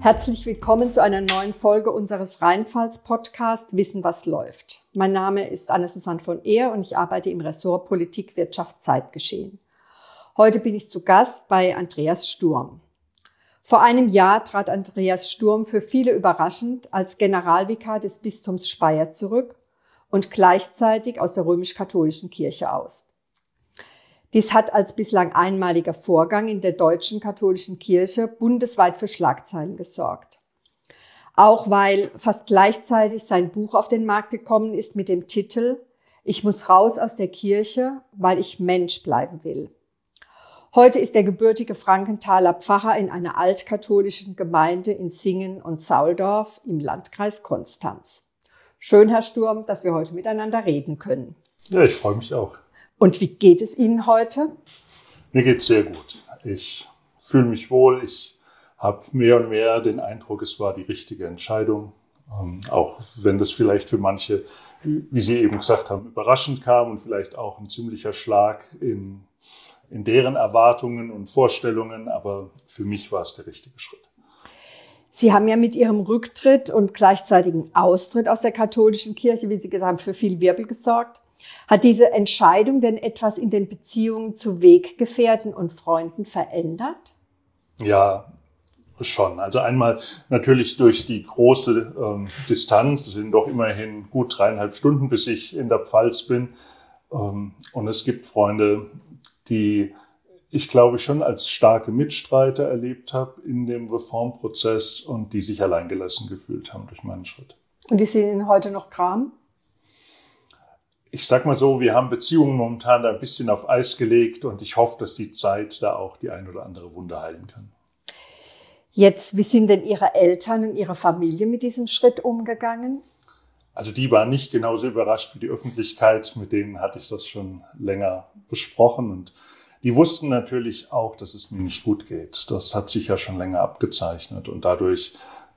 Herzlich willkommen zu einer neuen Folge unseres Rheinpfalz-Podcasts Wissen, was läuft. Mein Name ist Anne-Susanne von Ehr und ich arbeite im Ressort Politik, Wirtschaft, Zeitgeschehen. Heute bin ich zu Gast bei Andreas Sturm. Vor einem Jahr trat Andreas Sturm für viele überraschend als Generalvikar des Bistums Speyer zurück und gleichzeitig aus der römisch-katholischen Kirche aus. Dies hat als bislang einmaliger Vorgang in der deutschen katholischen Kirche bundesweit für Schlagzeilen gesorgt. Auch weil fast gleichzeitig sein Buch auf den Markt gekommen ist mit dem Titel »Ich muss raus aus der Kirche, weil ich Mensch bleiben will«. Heute ist der gebürtige Frankenthaler Pfarrer in einer altkatholischen Gemeinde in Singen und Sauldorf im Landkreis Konstanz. Schön, Herr Sturm, dass wir heute miteinander reden können. Ja, ich freue mich auch. Und wie geht es Ihnen heute? Mir geht es sehr gut. Ich fühle mich wohl. Ich habe mehr und mehr den Eindruck, es war die richtige Entscheidung. Auch wenn das vielleicht für manche, wie Sie eben gesagt haben, überraschend kam und vielleicht auch ein ziemlicher Schlag in deren Erwartungen und Vorstellungen. Aber für mich war es der richtige Schritt. Sie haben ja mit Ihrem Rücktritt und gleichzeitigen Austritt aus der katholischen Kirche, wie Sie gesagt haben, für viel Wirbel gesorgt. Hat diese Entscheidung denn etwas in den Beziehungen zu Weggefährten und Freunden verändert? Ja, schon. Also einmal natürlich durch die große Distanz. Es sind doch immerhin gut 3,5 Stunden, bis ich in der Pfalz bin. Und es gibt Freunde, die ich glaube schon als starke Mitstreiter erlebt habe in dem Reformprozess und die sich alleingelassen gefühlt haben durch meinen Schritt. Und die sind Ihnen heute noch gram? Ich sag mal so, wir haben Beziehungen momentan da ein bisschen auf Eis gelegt und ich hoffe, dass die Zeit da auch die ein oder andere Wunde heilen kann. Jetzt, wie sind denn Ihre Eltern und Ihre Familie mit diesem Schritt umgegangen? Also die waren nicht genauso überrascht wie die Öffentlichkeit, mit denen hatte ich das schon länger besprochen und die wussten natürlich auch, dass es mir nicht gut geht. Das hat sich ja schon länger abgezeichnet und dadurch,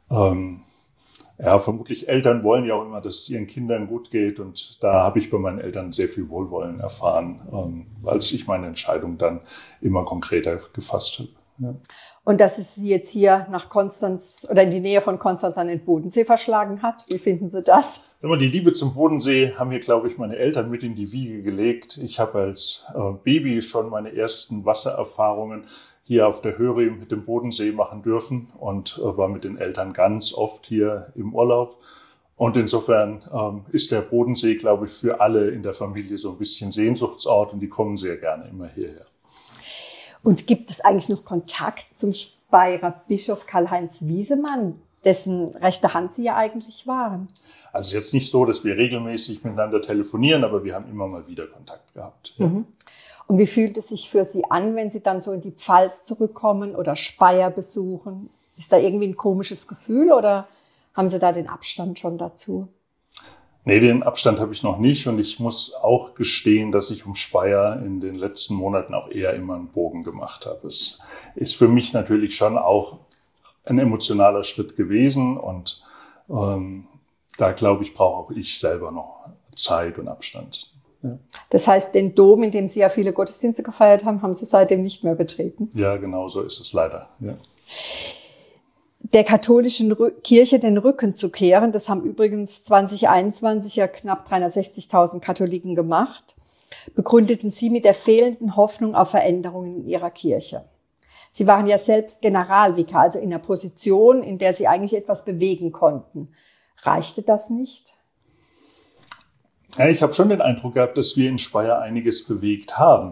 vermutlich Eltern wollen ja auch immer, dass es ihren Kindern gut geht und da habe ich bei meinen Eltern sehr viel Wohlwollen erfahren, als ich meine Entscheidung dann immer konkreter gefasst habe. Ja. Und dass es Sie jetzt hier nach Konstanz oder in die Nähe von Konstanz an den Bodensee verschlagen hat, wie finden Sie das? Sag mal, die Liebe zum Bodensee haben mir, glaube ich, meine Eltern mit in die Wiege gelegt. Ich habe als Baby schon meine ersten Wassererfahrungen hier auf der Höri mit dem Bodensee machen dürfen und war mit den Eltern ganz oft hier im Urlaub. Und insofern ist der Bodensee, glaube ich, für alle in der Familie so ein bisschen Sehnsuchtsort und die kommen sehr gerne immer hierher. Und gibt es eigentlich noch Kontakt zum Speyerer Bischof Karl-Heinz Wiesemann, dessen rechte Hand Sie ja eigentlich waren? Also es ist jetzt nicht so, dass wir regelmäßig miteinander telefonieren, aber wir haben immer mal wieder Kontakt gehabt. Ja. Mhm. Und wie fühlt es sich für Sie an, wenn Sie dann so in die Pfalz zurückkommen oder Speyer besuchen? Ist da irgendwie ein komisches Gefühl oder haben Sie da den Abstand schon dazu? Nee, den Abstand habe ich noch nicht und ich muss auch gestehen, dass ich um Speyer in den letzten Monaten auch eher immer einen Bogen gemacht habe. Es ist für mich natürlich schon auch ein emotionaler Schritt gewesen und da glaube ich, brauche auch ich selber noch Zeit und Abstand. Ja. Das heißt, den Dom, in dem Sie ja viele Gottesdienste gefeiert haben, haben Sie seitdem nicht mehr betreten? Ja, genau so ist es leider. Ja. Der katholischen Kirche den Rücken zu kehren, das haben übrigens 2021 ja knapp 360.000 Katholiken gemacht, begründeten Sie mit der fehlenden Hoffnung auf Veränderungen in Ihrer Kirche. Sie waren ja selbst Generalvikar, also in einer Position, in der Sie eigentlich etwas bewegen konnten. Reichte das nicht? Ja, ich habe schon den Eindruck gehabt, dass wir in Speyer einiges bewegt haben.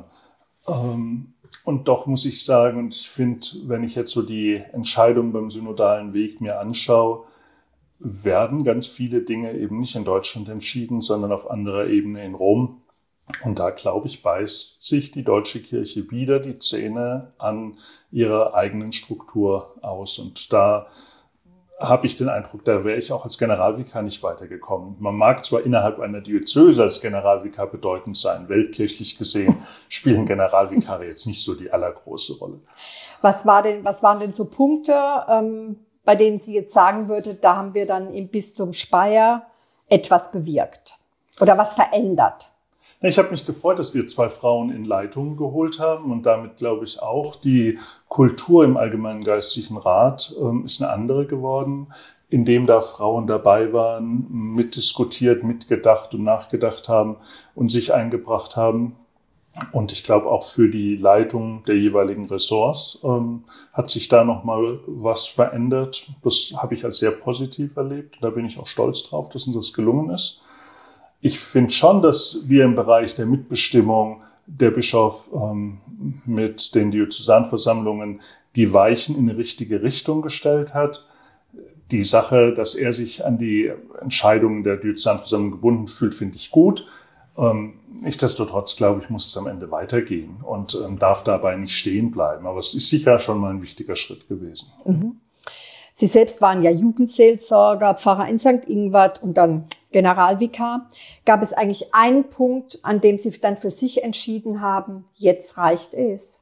Und doch muss ich sagen, und ich finde, wenn ich jetzt so die Entscheidung beim synodalen Weg mir anschaue, werden ganz viele Dinge eben nicht in Deutschland entschieden, sondern auf anderer Ebene in Rom. Und da, glaube ich, beißt sich die deutsche Kirche wieder die Zähne an ihrer eigenen Struktur aus. Und da habe ich den Eindruck, da wäre ich auch als Generalvikar nicht weitergekommen. Man mag zwar innerhalb einer Diözese als Generalvikar bedeutend sein, weltkirchlich gesehen spielen Generalvikare jetzt nicht so die allergroße Rolle. Was waren denn so Punkte, bei denen Sie jetzt sagen würden, da haben wir dann im Bistum Speyer etwas bewirkt oder was verändert? Ich habe mich gefreut, dass wir 2 Frauen in Leitungen geholt haben und damit, glaube ich, auch die Kultur im Allgemeinen Geistlichen Rat ist eine andere geworden, indem da Frauen dabei waren, mitdiskutiert, mitgedacht und nachgedacht haben und sich eingebracht haben. Und ich glaube, auch für die Leitung der jeweiligen Ressorts hat sich da nochmal was verändert. Das habe ich als sehr positiv erlebt. Da bin ich auch stolz drauf, dass uns das gelungen ist. Ich finde schon, dass wir im Bereich der Mitbestimmung der Bischof mit den Diözesanversammlungen die Weichen in eine richtige Richtung gestellt hat. Die Sache, dass er sich an die Entscheidungen der Diözesanversammlung gebunden fühlt, finde ich gut. Nichtsdestotrotz, glaube ich, muss es am Ende weitergehen und darf dabei nicht stehen bleiben. Aber es ist sicher schon mal ein wichtiger Schritt gewesen. Mhm. Sie selbst waren ja Jugendseelsorger, Pfarrer in St. Ingwart und dann Generalvikar. Gab es eigentlich einen Punkt, an dem Sie dann für sich entschieden haben, jetzt reicht es?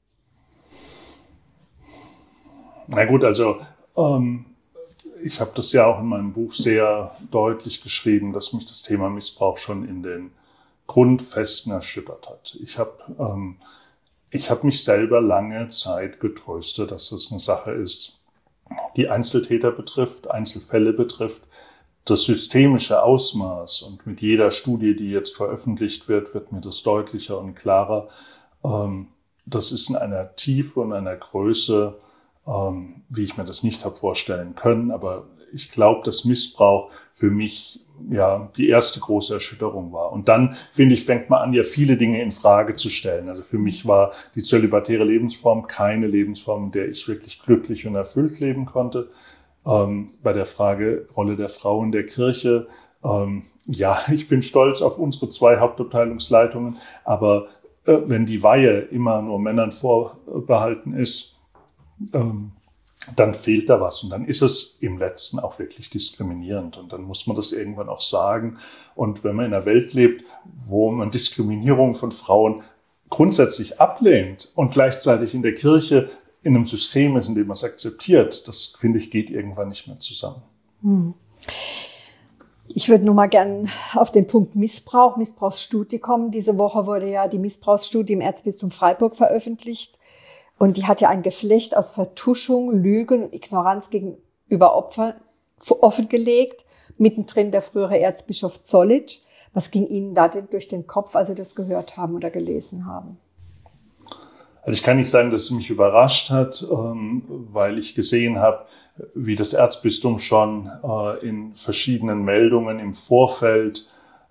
Na gut, also ich habe das ja auch in meinem Buch sehr deutlich geschrieben, dass mich das Thema Missbrauch schon in den Grundfesten erschüttert hat. Ich hab mich selber lange Zeit getröstet, dass das eine Sache ist, die Einzeltäter betrifft, Einzelfälle betrifft, das systemische Ausmaß. Und mit jeder Studie, die jetzt veröffentlicht wird mir das deutlicher und klarer. Das ist in einer Tiefe und einer Größe, wie ich mir das nicht habe vorstellen können. Aber ich glaube, dass Missbrauch für mich ja die erste große Erschütterung war. Und dann, finde ich, fängt man an, ja viele Dinge in Frage zu stellen. Also für mich war die zölibatäre Lebensform keine Lebensform, in der ich wirklich glücklich und erfüllt leben konnte. Bei der Frage Rolle der Frau in der Kirche, ja, ich bin stolz auf unsere 2 Hauptabteilungsleitungen, aber wenn die Weihe immer nur Männern vorbehalten ist, dann fehlt da was und dann ist es im Letzten auch wirklich diskriminierend und dann muss man das irgendwann auch sagen. Und wenn man in einer Welt lebt, wo man Diskriminierung von Frauen grundsätzlich ablehnt und gleichzeitig in der Kirche in einem System ist, in dem man es akzeptiert, das, finde ich, geht irgendwann nicht mehr zusammen. Ich würde nur mal gern auf den Punkt Missbrauchsstudie kommen. Diese Woche wurde ja die Missbrauchsstudie im Erzbistum Freiburg veröffentlicht. Und die hat ja ein Geflecht aus Vertuschung, Lügen und Ignoranz gegenüber Opfern offengelegt. Mittendrin der frühere Erzbischof Zollitsch. Was ging Ihnen da denn durch den Kopf, als Sie das gehört haben oder gelesen haben? Also ich kann nicht sagen, dass es mich überrascht hat, weil ich gesehen habe, wie das Erzbistum schon in verschiedenen Meldungen im Vorfeld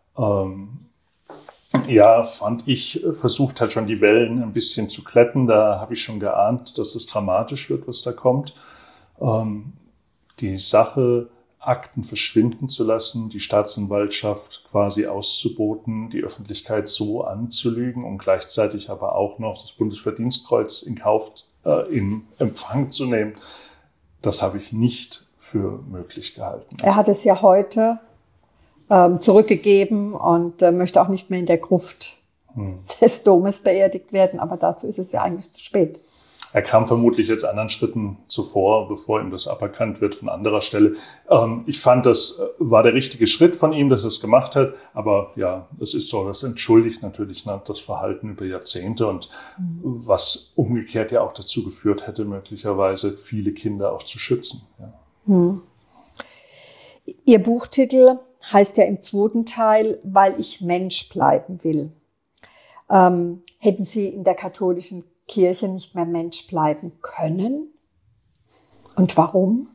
fand ich, versucht hat, schon die Wellen ein bisschen zu glätten. Da habe ich schon geahnt, dass es dramatisch wird, was da kommt. Die Sache, Akten verschwinden zu lassen, die Staatsanwaltschaft quasi auszuboten, die Öffentlichkeit so anzulügen und gleichzeitig aber auch noch das Bundesverdienstkreuz in Empfang zu nehmen, das habe ich nicht für möglich gehalten. Er hat es ja heute zurückgegeben und möchte auch nicht mehr in der Gruft des Domes beerdigt werden. Aber dazu ist es ja eigentlich zu spät. Er kam vermutlich jetzt anderen Schritten zuvor, bevor ihm das aberkannt wird von anderer Stelle. Ich fand, das war der richtige Schritt von ihm, dass er es gemacht hat. Aber ja, es ist so, das entschuldigt natürlich das Verhalten über Jahrzehnte und was umgekehrt ja auch dazu geführt hätte, möglicherweise viele Kinder auch zu schützen. Ja. Ihr Buchtitel heißt ja im 2. Teil, weil ich Mensch bleiben will. Hätten Sie in der katholischen Kirche nicht mehr Mensch bleiben können? Und warum?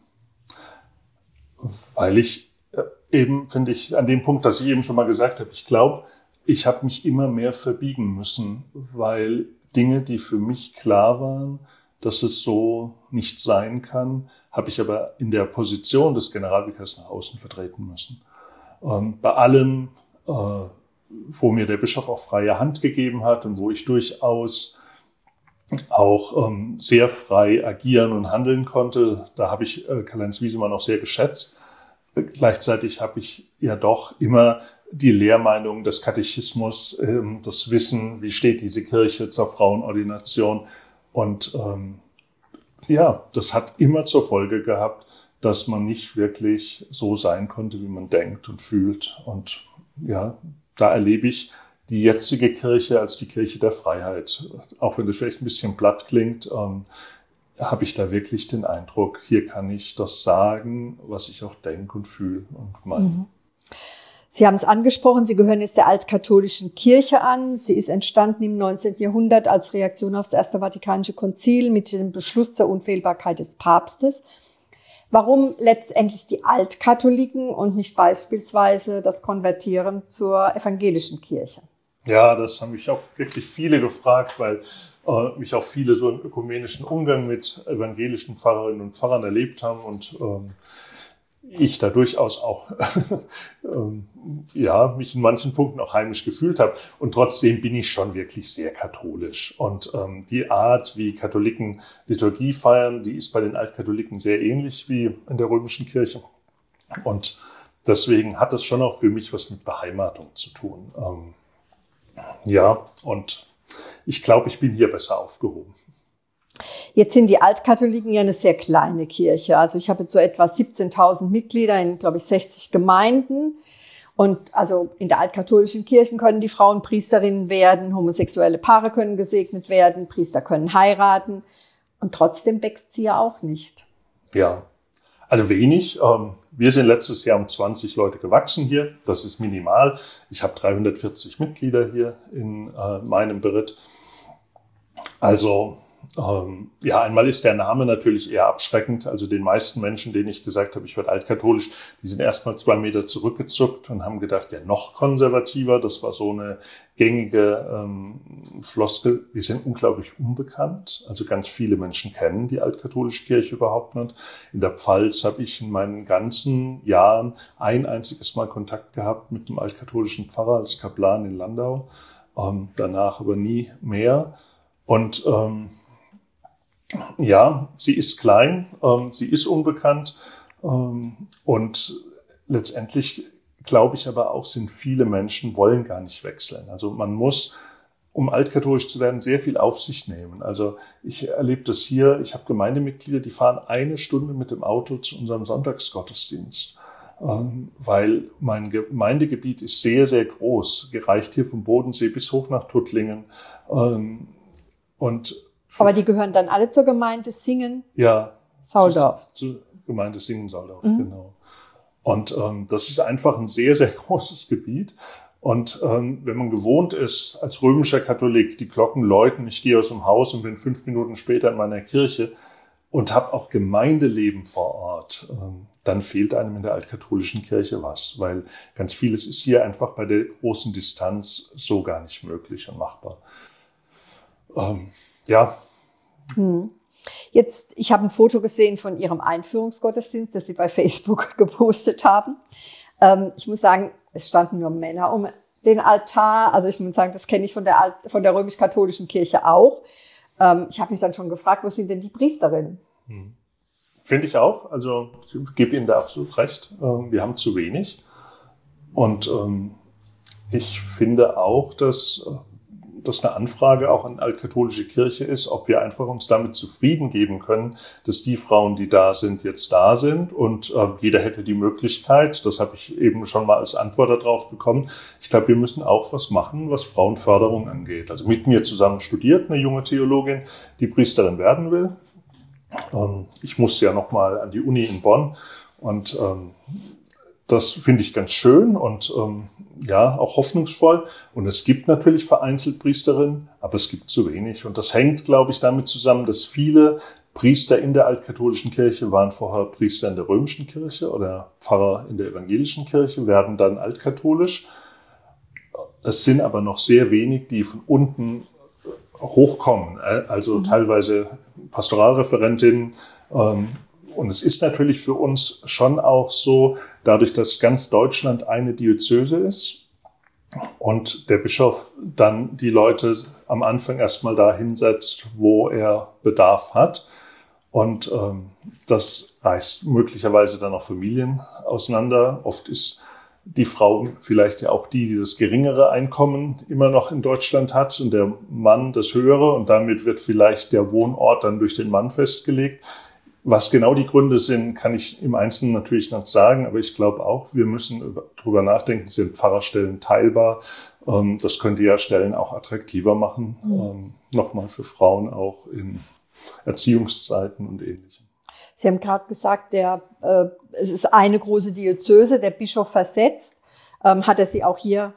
Weil ich eben, finde ich, an dem Punkt, dass ich eben schon mal gesagt habe, ich glaube, ich habe mich immer mehr verbiegen müssen, weil Dinge, die für mich klar waren, dass es so nicht sein kann, habe ich aber in der Position des Generalvikars nach außen vertreten müssen. Bei allem, wo mir der Bischof auch freie Hand gegeben hat und wo ich durchaus auch sehr frei agieren und handeln konnte, da habe ich Karl-Heinz Wiesemann auch sehr geschätzt. Gleichzeitig habe ich ja doch immer die Lehrmeinung des Katechismus, das Wissen, wie steht diese Kirche zur Frauenordination. Und das hat immer zur Folge gehabt, dass man nicht wirklich so sein konnte, wie man denkt und fühlt. Und ja, da erlebe ich die jetzige Kirche als die Kirche der Freiheit. Auch wenn das vielleicht ein bisschen platt klingt, habe ich da wirklich den Eindruck, hier kann ich das sagen, was ich auch denke und fühle und meine. Mhm. Sie haben es angesprochen, Sie gehören jetzt der altkatholischen Kirche an. Sie ist entstanden im 19. Jahrhundert als Reaktion auf das Erste Vatikanische Konzil mit dem Beschluss zur Unfehlbarkeit des Papstes. Warum letztendlich die Altkatholiken und nicht beispielsweise das Konvertieren zur evangelischen Kirche? Ja, das haben mich auch wirklich viele gefragt, weil mich auch viele so im ökumenischen Umgang mit evangelischen Pfarrerinnen und Pfarrern erlebt haben und ich da durchaus auch mich in manchen Punkten auch heimisch gefühlt habe. Und trotzdem bin ich schon wirklich sehr katholisch. Und die Art, wie Katholiken Liturgie feiern, die ist bei den Altkatholiken sehr ähnlich wie in der römischen Kirche. Und deswegen hat es schon auch für mich was mit Beheimatung zu tun. Und ich glaube, ich bin hier besser aufgehoben. Jetzt sind die Altkatholiken ja eine sehr kleine Kirche. Also ich habe jetzt so etwa 17.000 Mitglieder in, glaube ich, 60 Gemeinden. Und also in der altkatholischen Kirche können die Frauen Priesterinnen werden, homosexuelle Paare können gesegnet werden, Priester können heiraten. Und trotzdem wächst sie ja auch nicht. Ja, also wenig. Wir sind letztes Jahr um 20 Leute gewachsen hier. Das ist minimal. Ich habe 340 Mitglieder hier in meinem Beritt. Also einmal ist der Name natürlich eher abschreckend. Also den meisten Menschen, denen ich gesagt habe, ich werde altkatholisch, die sind erstmal 2 Meter zurückgezuckt und haben gedacht, ja, noch konservativer. Das war so eine gängige Floskel. Wir sind unglaublich unbekannt. Also ganz viele Menschen kennen die altkatholische Kirche überhaupt nicht. In der Pfalz habe ich in meinen ganzen Jahren ein einziges Mal Kontakt gehabt mit einem altkatholischen Pfarrer als Kaplan in Landau. Danach aber nie mehr. Und sie ist klein, sie ist unbekannt und letztendlich glaube ich aber auch, sind viele Menschen wollen gar nicht wechseln. Also man muss, um altkatholisch zu werden, sehr viel auf sich nehmen. Also ich erlebe das hier, ich habe Gemeindemitglieder, die fahren 1 Stunde mit dem Auto zu unserem Sonntagsgottesdienst, weil mein Gemeindegebiet ist sehr, sehr groß, gereicht hier vom Bodensee bis hoch nach Tuttlingen. Aber die gehören dann alle zur Gemeinde Singen? Ja. Sauldorf. Zur Gemeinde Singen Sauldorf, genau. Und das ist einfach ein sehr, sehr großes Gebiet. Und wenn man gewohnt ist, als römischer Katholik, die Glocken läuten, ich gehe aus dem Haus und bin 5 Minuten später in meiner Kirche und habe auch Gemeindeleben vor Ort, dann fehlt einem in der altkatholischen Kirche was, weil ganz vieles ist hier einfach bei der großen Distanz so gar nicht möglich und machbar. Jetzt, ich habe ein Foto gesehen von Ihrem Einführungsgottesdienst, das Sie bei Facebook gepostet haben. Ich muss sagen, es standen nur Männer um den Altar. Also ich muss sagen, das kenne ich von der römisch-katholischen Kirche auch. Ich habe mich dann schon gefragt, wo sind denn die Priesterinnen? Finde ich auch. Also ich gebe Ihnen da absolut recht. Wir haben zu wenig. Und ich finde auch, dass das eine Anfrage auch an die altkatholische Kirche ist, ob wir einfach uns damit zufrieden geben können, dass die Frauen, die da sind, jetzt da sind und jeder hätte die Möglichkeit, das habe ich eben schon mal als Antwort darauf bekommen. Ich glaube, wir müssen auch was machen, was Frauenförderung angeht. Also mit mir zusammen studiert eine junge Theologin, die Priesterin werden will. Ich musste ja noch mal an die Uni in Bonn und das finde ich ganz schön und auch hoffnungsvoll. Und es gibt natürlich vereinzelt Priesterinnen, aber es gibt zu wenig. Und das hängt, glaube ich, damit zusammen, dass viele Priester in der altkatholischen Kirche waren vorher Priester in der römischen Kirche oder Pfarrer in der evangelischen Kirche, werden dann altkatholisch. Es sind aber noch sehr wenig, die von unten hochkommen. Also teilweise Pastoralreferentinnen. Und es ist natürlich für uns schon auch so, dadurch, dass ganz Deutschland eine Diözese ist und der Bischof dann die Leute am Anfang erstmal da hinsetzt, wo er Bedarf hat. Und das reißt möglicherweise dann auch Familien auseinander. Oft ist die Frau vielleicht ja auch die das geringere Einkommen immer noch in Deutschland hat und der Mann das höhere. Und damit wird vielleicht der Wohnort dann durch den Mann festgelegt. Was genau die Gründe sind, kann ich im Einzelnen natürlich nicht sagen, aber ich glaube auch, wir müssen darüber nachdenken, sind Pfarrerstellen teilbar, Das könnte ja Stellen auch attraktiver machen, nochmal für Frauen auch in Erziehungszeiten und Ähnlichem. Sie haben gerade gesagt, es ist eine große Diözese, der Bischof versetzt. Hat er Sie auch hier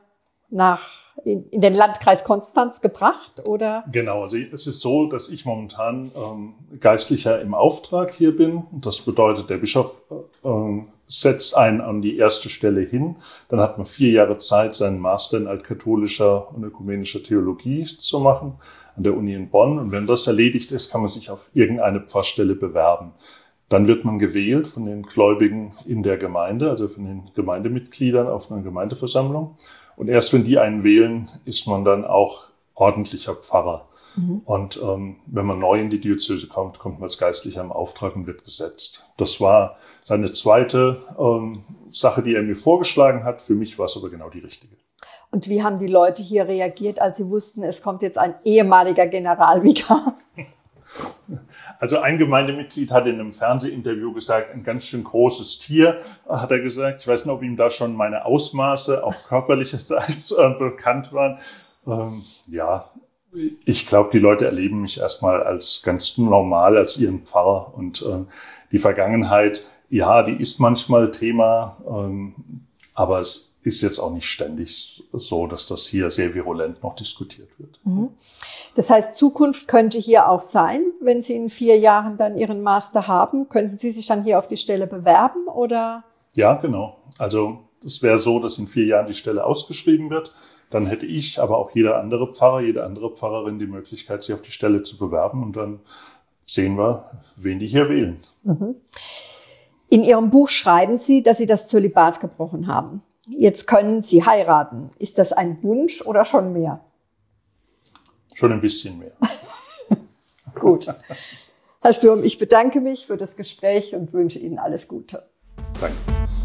in den Landkreis Konstanz gebracht, oder? Genau, also es ist so, dass ich momentan Geistlicher im Auftrag hier bin. Das bedeutet, der Bischof setzt einen an die erste Stelle hin. Dann hat man 4 Jahre Zeit, seinen Master in altkatholischer und ökumenischer Theologie zu machen an der Uni in Bonn. Und wenn das erledigt ist, kann man sich auf irgendeine Pfarrstelle bewerben. Dann wird man gewählt von den Gläubigen in der Gemeinde, also von den Gemeindemitgliedern auf einer Gemeindeversammlung. Und erst wenn die einen wählen, ist man dann auch ordentlicher Pfarrer. Und wenn man neu in die Diözese kommt, kommt man als Geistlicher im Auftrag und wird gesetzt. Das war seine zweite Sache, die er mir vorgeschlagen hat. Für mich war es aber genau die richtige. Und wie haben die Leute hier reagiert, als sie wussten, es kommt jetzt ein ehemaliger Generalvikar? Also ein Gemeindemitglied hat in einem Fernsehinterview gesagt, ein ganz schön großes Tier, hat er gesagt. Ich weiß nicht, ob ihm da schon meine Ausmaße, auch körperlicherseits, bekannt waren. Ja, ich glaube, die Leute erleben mich erstmal als ganz normal, als ihren Pfarrer. Und die Vergangenheit, ja, die ist manchmal Thema, aber es ist jetzt auch nicht ständig so, dass das hier sehr virulent noch diskutiert wird. Das heißt, Zukunft könnte hier auch sein, wenn Sie in 4 Jahren dann Ihren Master haben. Könnten Sie sich dann hier auf die Stelle bewerben, oder? Ja, genau. Also es wäre so, dass in 4 Jahren die Stelle ausgeschrieben wird. Dann hätte ich, aber auch jeder andere Pfarrer, jede andere Pfarrerin die Möglichkeit, sich auf die Stelle zu bewerben. Und dann sehen wir, wen die hier wählen. In Ihrem Buch schreiben Sie, dass Sie das Zölibat gebrochen haben. Jetzt können Sie heiraten. Ist das ein Wunsch oder schon mehr? Schon ein bisschen mehr. Gut. Herr Sturm, ich bedanke mich für das Gespräch und wünsche Ihnen alles Gute. Danke.